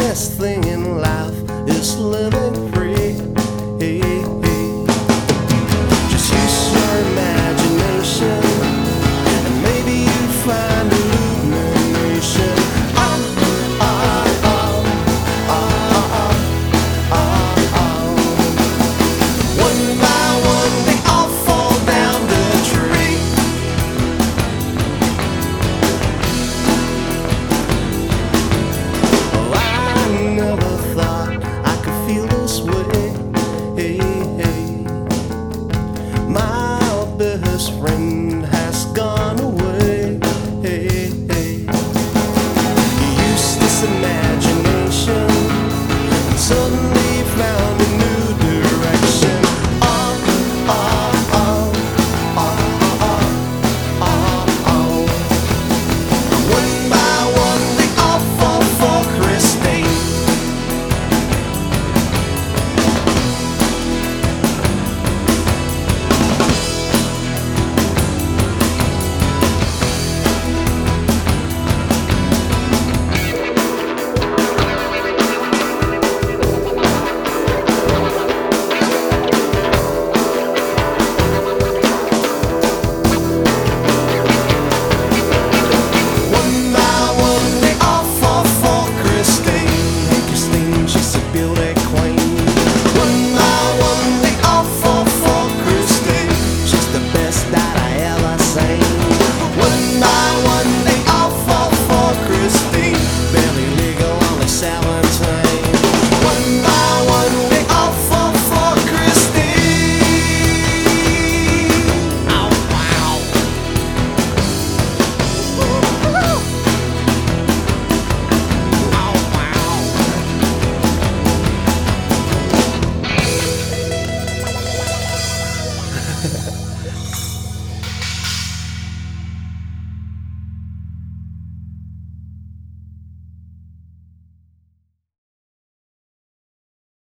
best thing in life is living free. Just use your imagination, and maybe you find illumination. One by one, they all fall down the tree. Oh, I never thought I could feel this way. My best friend has gone away. He used this imagination and suddenly found a new direction. One by one, they all fall for Christine. One by one, they all fall for Christine. Hey, Christine, she's a beauty queen. One by one, they all fall for Christine. She's the best that I ever seen. One by one, they all fall for Christine. Barely legal, only 17.